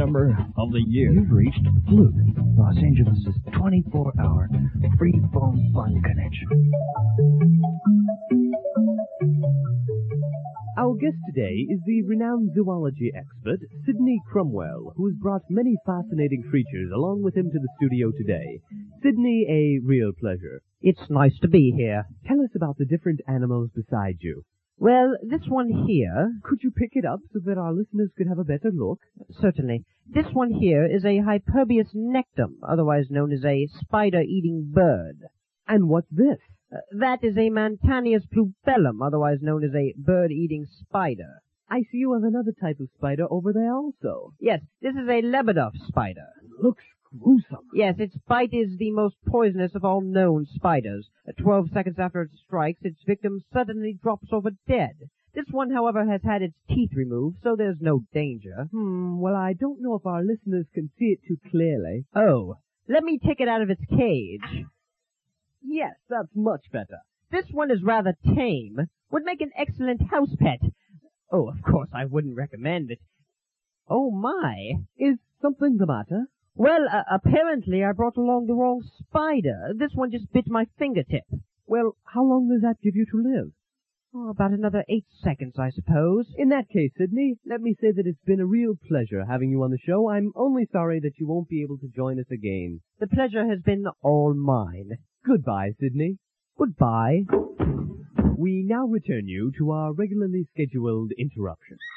number of the year. You've reached Fluke, Los Angeles' 24-hour free phone fun connection. Our guest today is the renowned zoology expert, Sidney Cromwell, who has brought many fascinating creatures along with him to the studio today. Sidney, a real pleasure. It's nice to be here. Tell us about the different animals beside you. Well, this one here... Could you pick it up so that our listeners could have a better look? Certainly. This one here is a Hyperbius nectum, otherwise known as a spider-eating bird. And what's this? That is a Mantanus plubellum, otherwise known as a bird-eating spider. I see you have another type of spider over there also. Yes, this is a Lebedeff spider. Looks gruesome. Yes, its bite is the most poisonous of all known spiders. 12 seconds after it strikes, its victim suddenly drops over dead. This one, however, has had its teeth removed, so there's no danger. Well, I don't know if our listeners can see it too clearly. Oh, let me take it out of its cage. Yes, that's much better. This one is rather tame. Would make an excellent house pet. Oh, of course, I wouldn't recommend it. Oh, my. Is something the matter? Well, apparently I brought along the wrong spider. This one just bit my fingertip. Well, how long does that give you to live? Oh, about another 8 seconds, I suppose. In that case, Sidney, let me say that it's been a real pleasure having you on the show. I'm only sorry that you won't be able to join us again. The pleasure has been all mine. Goodbye, Sidney. Goodbye. We now return you to our regularly scheduled interruption.